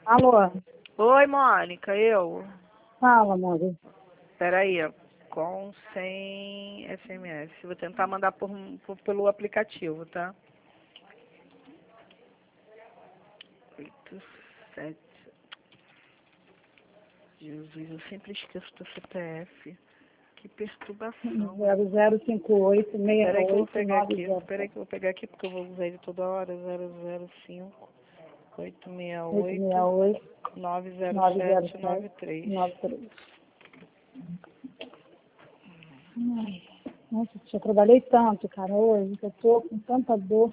Alô? Oi, Mônica, eu. Fala, amor. Peraí, com 100 SMS. Vou tentar mandar pelo aplicativo, tá? 8, 7. Jesus, eu sempre esqueço do CPF. Que perturbação. 0058 Peraí que eu vou 68 pegar aqui. 90. Peraí que eu vou pegar aqui porque eu vou usar ele toda hora. 005 868 868 907 907 93. 93. Ai, nossa, eu trabalhei tanto, cara, hoje, que eu tô com tanta dor.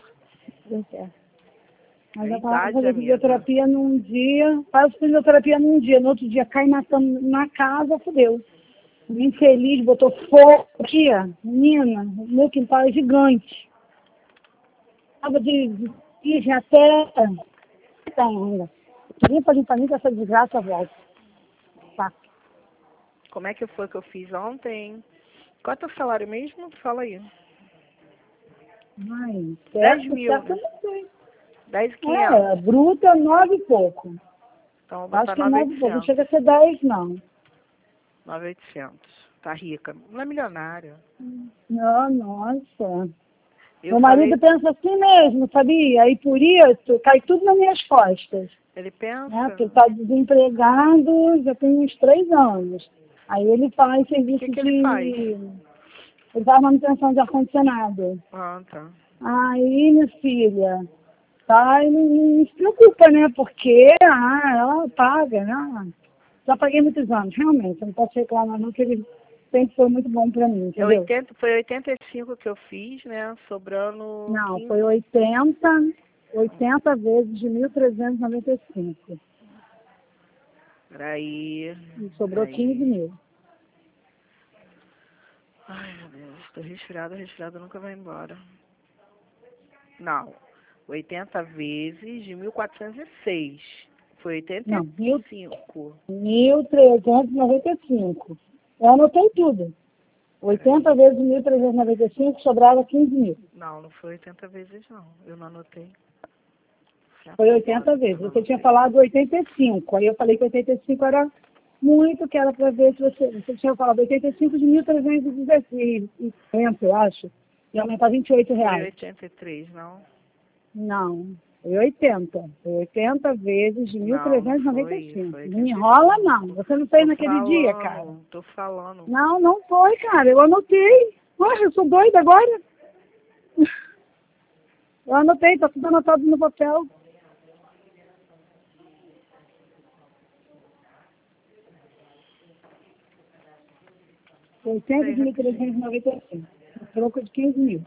Mas É eu tava idade, fazendo amiga. fisioterapia num dia, faço fisioterapia num dia, no outro dia cai na casa, fudeu. O infeliz botou fogo aqui, ó. Menina, o meu quintal é gigante. Tava de até tem ainda. Queria pra limpar mim que essa desgraça volta. Tá. Como é que foi que eu fiz ontem? Qual é o teu salário mesmo? Fala aí. Ai, 10 certo, mil. certo, eu não sei. 10.500. Bruta 9 e pouco. Então, eu vou Acho botar que é 9 e pouco. Não 9.800. chega a ser 10, não. 9.800. Tá rica. Não é milionária. Não, nossa. Eu Meu marido falei, pensa assim mesmo, sabia? Aí por isso cai tudo nas minhas costas. ele Né? pensa, Porque ele está desempregado já tem uns 3 anos. Aí ele faz o serviço que que ele faz? Ele faz manutenção de ar-condicionado. Ah, tá. Aí, minha filha, tá, e não se preocupa, né? Porque ela paga, né? Já paguei muitos anos, realmente. Eu não posso reclamar não, que ele sempre foi muito bom para mim, entendeu? Foi 85 que eu fiz, né? Sobrando Não, 15. foi 80 vezes de 1.395. Peraí. E sobrou 15 Peraí. mil. Ai, meu Deus. Tô resfriada nunca vai embora. Não. 80 vezes de 1.406. Foi Não, 85. 1.395. Eu anotei tudo. 80 Peraí. vezes 1.395, sobrava 15 mil. Não foi 80 vezes, não. Eu não anotei. Foi Certo, 80 agora que eu vezes. não Você tinha anotei. falado 85. Aí eu falei que 85 era muito, que era para ver se você tinha falado 85 de 1.350, eu acho. E aumentar 28 Foi reais. 83, não? Não, foi 80. Foi 80 vezes de Não foi. 1.395. Foi Não me enrola, não. 85. Você não fez naquele dia, cara. Tô falando. Não, não foi, cara. Eu anotei. Poxa, eu sou doida agora. Eu anotei, tá tudo anotado no papel. Peraí, 80 de rapidinho. 1.395. Troco de 15 mil.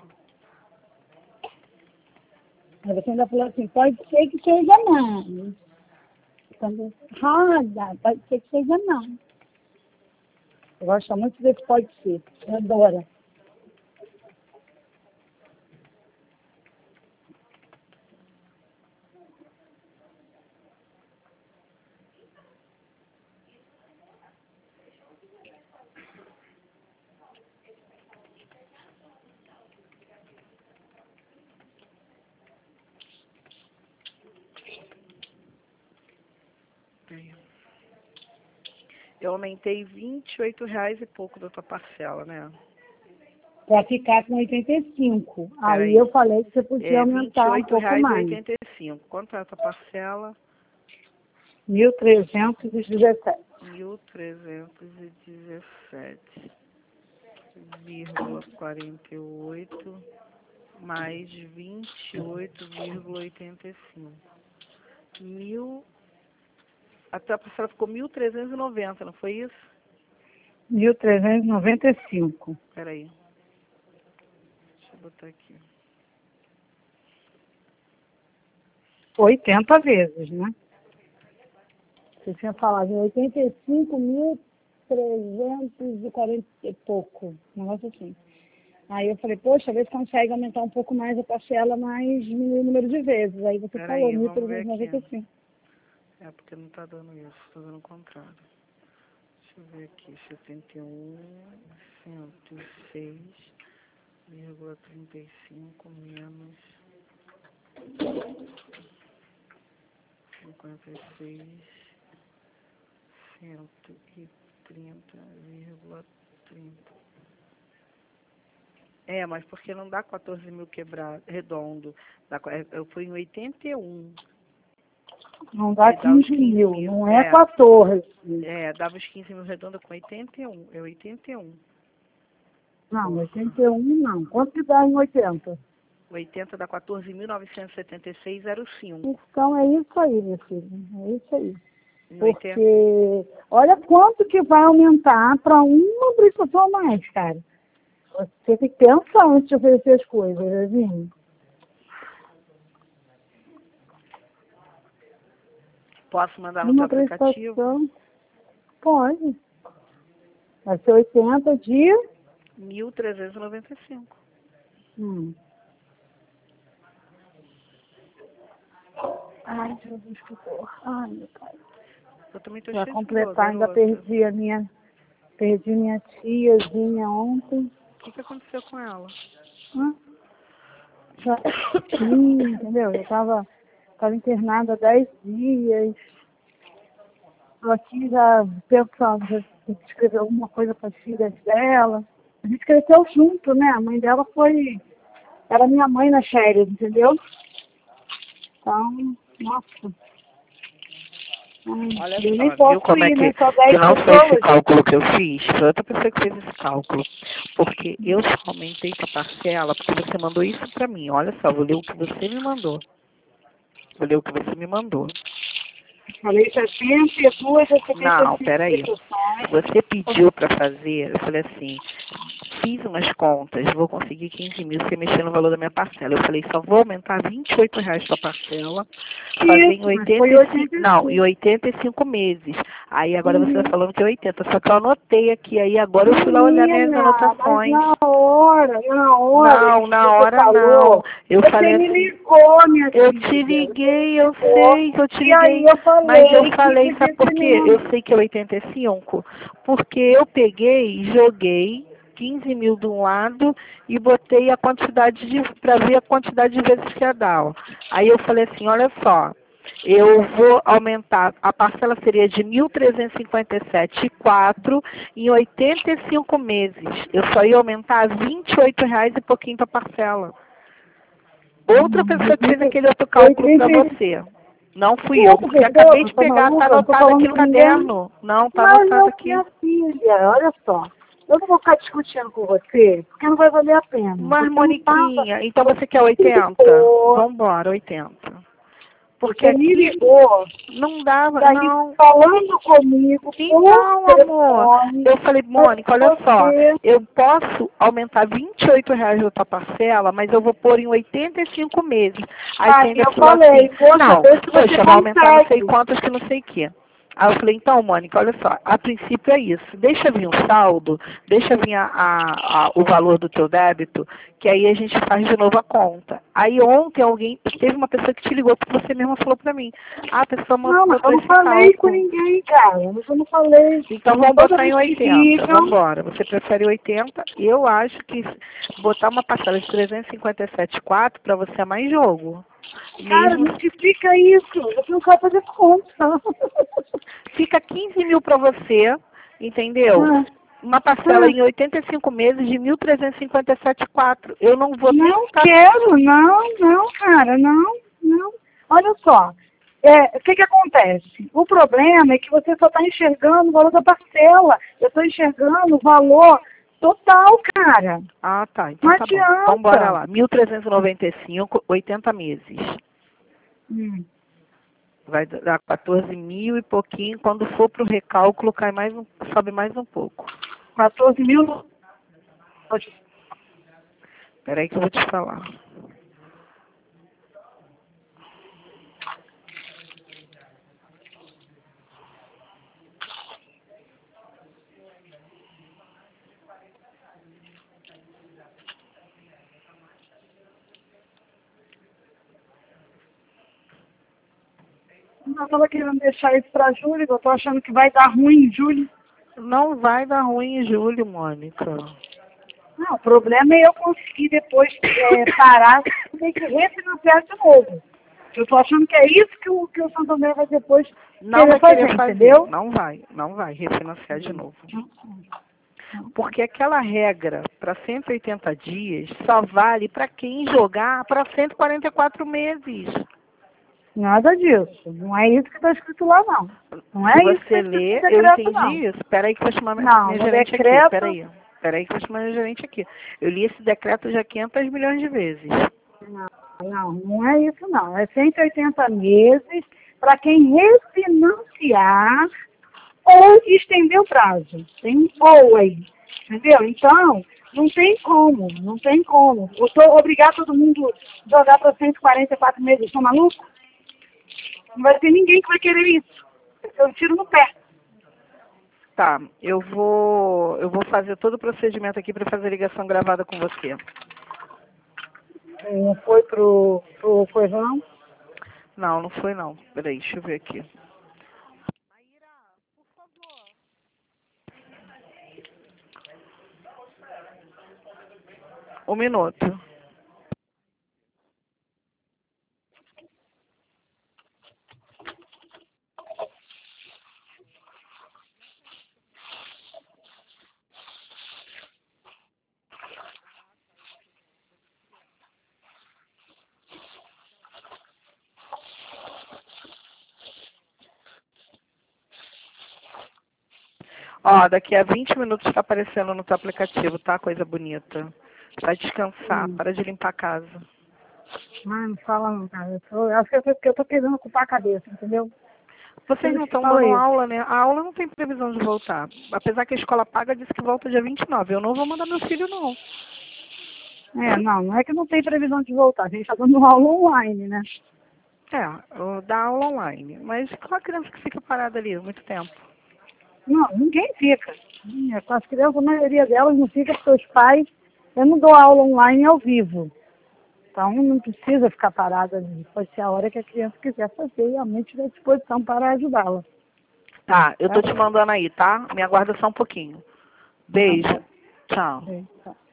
Aí você ainda falou assim, pode ser que seja mais. Quando roda, pode ser que seja mais. Eu gosto muito desse pode ser. Eu adoro. Peraí. Eu aumentei R$ 28 e pouco da tua parcela, né? Para ficar com 85. Aí Peraí. eu falei que você podia É vinte e aumentar um oito pouco reais e mais. 85. Quanto é a tua parcela? 1.317. 1.317,48 mais 28,85. Mil. A tua parcela ficou 1.390, não foi isso? 1.395. Peraí. Deixa eu botar aqui. 80 vezes, né? Você tinha falado em 85.340 e pouco. Um negócio assim. Aí eu falei, poxa, vê se consegue aumentar um pouco mais a parcela, mas diminuir o número de vezes. Aí você falou, Peraí, vamos ver aqui. 1.395. É porque não tá dando isso, tá dando o contrário. Deixa eu ver aqui. 71, 106,35 menos 56, 130,30. É, mas porque não dá 14 mil quebrado, redondo. Eu fui em 81. Não dá E dá os 15 mil, 15 mil. não é 14. Dava os 15 mil redondo com 81. É 81. Não, 81 não. Quanto que dá em 80? 80 dá 14.976,05. Então é isso aí, meu filho. É isso aí. Em 80. Porque olha quanto que vai aumentar para uma prestação a mais, cara. Você tem que pensar antes de oferecer as coisas, Levinho. Posso mandar no Uma teu aplicativo? prestação, pode. Vai ser 80 dias. 1.395. Ai, Jesus, que porra. Ai, meu pai. Eu também tô Pra cheio de dor, completar, ainda garota. perdi minha tiazinha ontem. O que aconteceu com ela? Hã? Sim, entendeu? Eu tava internada há 10 dias. Tô aqui já pensando, já tem que escrever alguma coisa para as filhas dela. A gente cresceu junto, né? A mãe dela era minha mãe nas férias, entendeu? Então, nossa. Olha Eu nem só, viu posso como é ir, né? Só que 10 não foi esse pessoas. cálculo que eu fiz? Foi outra pessoa que fez esse cálculo. Porque eu só aumentei tua parcela porque você mandou isso pra mim. Olha só, vou ler o que você me mandou. Vou ler o que você me mandou. Falei 62 a Não, 75 peraí. prestações. Você pediu pra fazer, eu falei assim, fiz umas contas, vou conseguir 15 mil se mexer no valor da minha parcela. Eu falei, só vou aumentar R$ 28 sua parcela, fazer em Isso, mas foi 85, não, em 85. 85 meses. Aí agora você está Uhum. falando que é 80, só que eu anotei aqui, aí agora eu fui lá olhar minhas Menina, mas anotações. na hora Não, que na você hora não. falou, Eu você falei me assim, ligou, minha eu te filha. Você me liguei, eu ligou. sei que eu te E aí liguei, eu mas eu falei que falei, podia sabe por ser quê? Eu menos. sei que é 85, porque eu peguei, joguei 15 mil de um lado e botei a quantidade para ver a quantidade de vezes que ia dar. Ó. Aí eu falei assim, olha só, eu vou aumentar, a parcela seria de 1.357,4 em 85 meses. Eu só ia aumentar R$ 28 e pouquinho para parcela. Outra pessoa que fez aquele outro cálculo para 80. você. Não Que fui eu, outra porque acabei pessoa? de Tá pegar, tá maluca? Não tô anotado aqui falando no com ninguém. caderno. Não, tá Mas, anotado aqui. minha filha, olha só. Eu não vou ficar discutindo com você, porque não vai valer a pena. Mas, Você não tava. Moniquinha, então você quer Você me 80? ligou, Vambora, 80. Porque você me aqui ligou, não dava, daí não. falando comigo por Então, amor, telefone, eu falei, mas Mônica, olha só, você. eu posso aumentar R$ 28 da tua parcela, mas eu vou pôr em 85 meses. Aí você Aí ainda eu falou assim, falei, poxa, não, vê se você poxa, vai aumentar não sei consegue. quantos que não sei o quê. Aí eu falei, então, Mônica, olha só, a princípio é isso. Deixa vir um saldo, deixa vir o valor do teu débito, que aí a gente faz de novo a conta. Aí ontem teve uma pessoa que te ligou, porque você mesma falou pra mim. Ah, a pessoa Não, mas eu botou não esse falei com cálculo. ninguém, cara. Mas eu não falei. Então Mas vamos toda botar em vez que 80. Vamos ligam, embora. Você prefere 80? Eu acho que botar uma parcela de 357,4 para você é mais jogo. cara, Mesmo multiplica isso. Você não sabe fazer conta. fica 15 mil para você, entendeu? Ah, Uma parcela ah. em 85 meses de 1.357,4. Eu não vou nem Não ficar. quero, não, cara, não. Olha só, o que acontece? O problema é que você só está enxergando o valor da parcela. Eu estou enxergando o valor total, cara. Ah, tá. Então Não tá bom. Vamos embora adianta. lá. 1.395, 80 meses. Hum. Vai dar 14 mil e pouquinho. Quando for para o recálculo, sobe mais um pouco. 14 mil. Espera aí que eu vou te falar. Eu estava querendo deixar isso para julho, eu estou achando que vai dar ruim em julho. Não vai dar ruim em julho, Mônica. Não, o problema é eu conseguir depois parar e ter que refinanciar de novo. Eu tô achando que é isso que o Santander vai depois Não vai fazer, querer fazer, entendeu? não vai refinanciar de novo. Porque aquela regra para 180 dias só vale para quem jogar para 144 meses. Nada disso. Não é isso que está escrito lá, não. Não é Se isso que você está escrito ler, no eu decreto, entendi não. isso. Espera aí que eu vou chamar Não, minha no gerente aqui. decreto... Espera aí que eu vou chamar minha gerente aqui. Eu li esse decreto já 500 milhões de vezes. Não é isso, não. É 180 meses para quem refinanciar ou estender o prazo. Tem um ou aí, entendeu? Então, não tem como. Eu tô obrigar todo mundo a jogar para 144 meses, estão malucos? Não vai ter ninguém que vai querer isso. Eu tiro no pé. Tá, eu vou fazer todo o procedimento aqui para fazer ligação gravada com você. Não foi pro coisa, não? Não, não foi não. Peraí, deixa eu ver aqui. Um minuto. Ó, daqui a 20 minutos está aparecendo no teu aplicativo, tá? Coisa bonita. Vai descansar, para de limpar a casa. Não fala não, cara. Acho que eu tô querendo ocupar a cabeça, entendeu? Vocês não estão Fala dando isso. aula, né? A aula não tem previsão de voltar. Apesar que a escola paga disse que volta dia 29. Eu não vou mandar meu filho, não. Não é que não tem previsão de voltar. A gente está dando aula online, né? Dá aula online. Mas qual a criança que fica parada ali muito tempo? Não, ninguém fica. Com as crianças, a maioria delas não fica porque os pais... Eu não dou aula online ao vivo. Então, não precisa ficar parada ali. Pode ser a hora que a criança quiser fazer e realmente estiver à disposição para ajudá-la. Tá, eu tô Tá? te mandando aí, tá? Me aguarda só um pouquinho. Beijo. Tá bom. Tchau. É, tá.